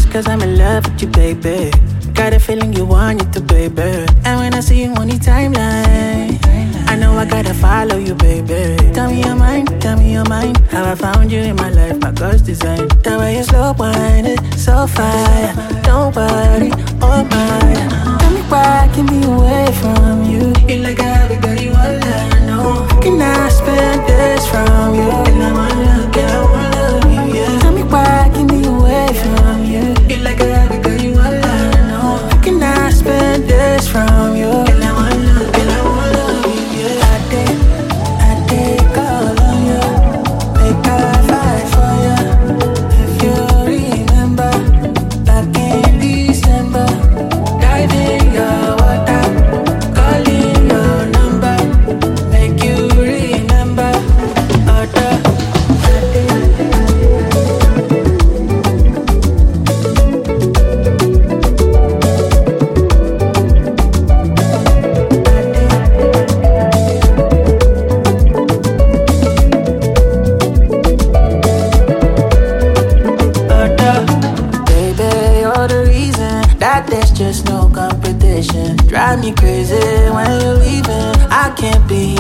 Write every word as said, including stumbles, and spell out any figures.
Cause I'm in love with you, baby. Got a feeling you want it too, baby. And when I see you on the timeline, I know I gotta follow you, baby. Tell me your mind, tell me your mind. How I found you in my life, my God's design. The way you slow wind it, so fire. Don't worry, oh my. Tell me why I can be away from you. You like everybody wanna know. Can I spend this from you? And I wanna look, and I wanna love you, yeah. Tell me why I can be away from you. You like everybody wanna know. Can I spend this from you? And I wanna look, and I wanna love you, yeah. I did, I did call on you. Make I fight for you. If you remember, back in December, dive in your water, calling your number, make you remember. Order, I did. Baby, you're the reason that there's just no competition. Drive me crazy when you're leaving. I can't be